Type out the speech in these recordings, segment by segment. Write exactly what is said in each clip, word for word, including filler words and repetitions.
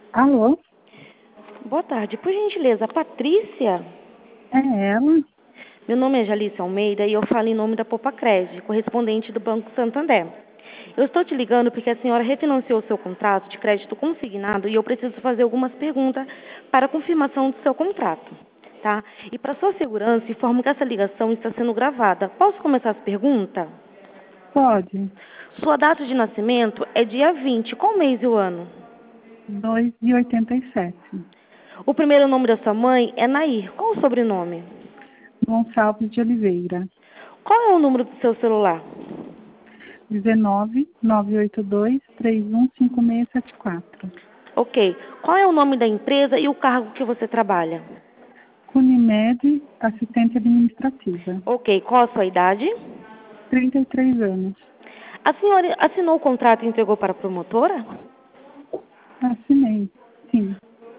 Alô? Boa tarde. Por gentileza, Patrícia? É ela? Meu nome é Jalice Almeida e eu falo em nome da Popacred, correspondente do Banco Santander. Eu estou te ligando porque a senhora refinanciou o seu contrato de crédito consignado e eu preciso fazer algumas perguntas para confirmação do seu contrato, tá? E para sua segurança, informo que essa ligação está sendo gravada. Posso começar as perguntas? Pode. Sua data de nascimento é dia vinte. Qual mês e o ano? dois de oitenta e sete. O primeiro nome da sua mãe é Nair. Qual o sobrenome? Gonçalves de Oliveira. Qual é o número do seu celular? dezenove, nove oito dois, três um cinco seis sete quatro. Ok. Qual é o nome da empresa e o cargo que você trabalha? Cunimed, assistente administrativa. Ok. Qual a sua idade? trinta e três anos. A senhora assinou o contrato e entregou para a promotora? Assinei. Sim.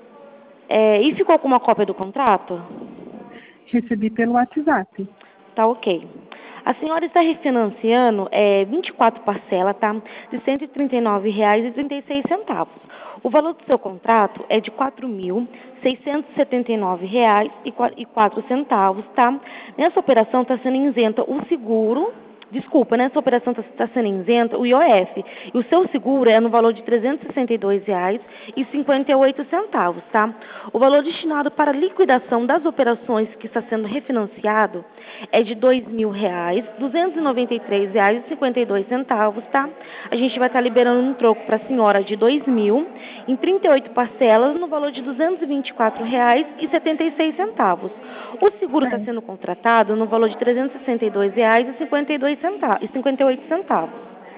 É, e ficou com uma cópia do contrato? Recebi pelo WhatsApp. Tá ok. A senhora está refinanciando é, vinte e quatro parcelas, tá? De cento e trinta e nove reais e trinta e seis centavos. O valor do seu contrato é de quatro mil seiscentos e setenta e nove reais e quatro centavos, tá? Nessa operação está sendo isenta o seguro, desculpa, nessa operação está sendo isenta o I O F. E o seu seguro é no valor de trezentos e sessenta e dois reais e cinquenta e oito centavos, tá? O valor destinado para liquidação das operações que está sendo refinanciado é de dois mil reais, duzentos e noventa e três reais e cinquenta e dois centavos, tá? A gente vai estar liberando um troco para a senhora de dois mil em trinta e oito parcelas no valor de duzentos e vinte e quatro reais e setenta e seis centavos. O seguro está É. sendo contratado no valor de trezentos e sessenta e dois reais e cinquenta e dois centavos, e cinquenta e oito centavos.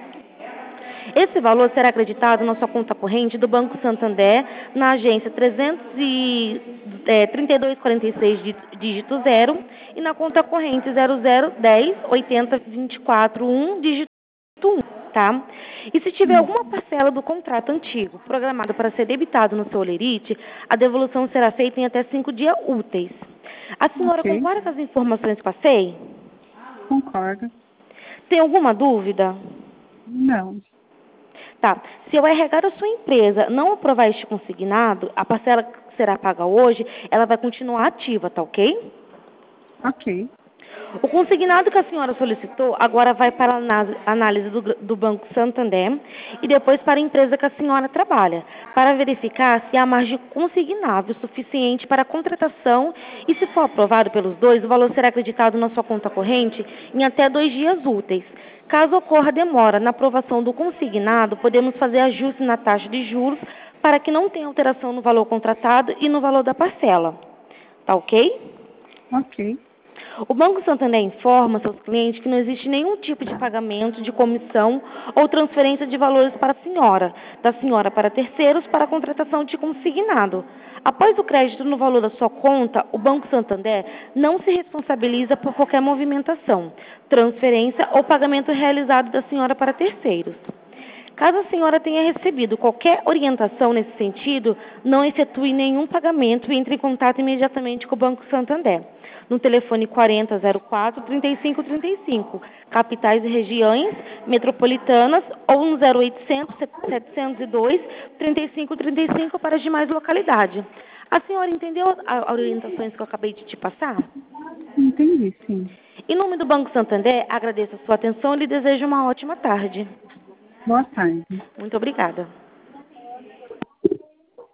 Esse valor será acreditado na sua conta corrente do Banco Santander, na agência trezentos e trinta e dois quarenta e seis, dígito zero, e na conta corrente zero zero dez oitenta vinte e quatro um, dígito um, tá? E se tiver Sim. alguma parcela do contrato antigo programado para ser debitado no seu olerite, a devolução será feita em até cinco dias úteis. A senhora Ok. concorda com as informações que passei? Concordo. Tem alguma dúvida? Não. Tá. Se o R H da sua empresa não aprovar este consignado, a parcela que será paga hoje, ela vai continuar ativa, tá ok? Ok. O consignado que a senhora solicitou agora vai para a análise do, do Banco Santander e depois para a empresa que a senhora trabalha, para verificar se há margem consignável suficiente para a contratação e, se for aprovado pelos dois, o valor será acreditado na sua conta corrente em até dois dias úteis. Caso ocorra demora na aprovação do consignado, podemos fazer ajuste na taxa de juros para que não tenha alteração no valor contratado e no valor da parcela. Tá ok? Ok. O Banco Santander informa seus clientes que não existe nenhum tipo de pagamento de comissão ou transferência de valores para a senhora, da senhora para terceiros para a contratação de consignado. Após o crédito no valor da sua conta, o Banco Santander não se responsabiliza por qualquer movimentação, transferência ou pagamento realizado da senhora para terceiros. Caso a senhora tenha recebido qualquer orientação nesse sentido, não efetue nenhum pagamento e entre em contato imediatamente com o Banco Santander. No telefone quarenta zero quatro, trinta e cinco trinta e cinco, capitais e regiões metropolitanas, ou no zero oitocentos, setecentos e dois, trinta e cinco trinta e cinco para as demais localidades. A senhora entendeu as orientações que eu acabei de te passar? Entendi, sim. Em nome do Banco Santander, agradeço a sua atenção e lhe desejo uma ótima tarde. Boa tarde. Muito obrigada.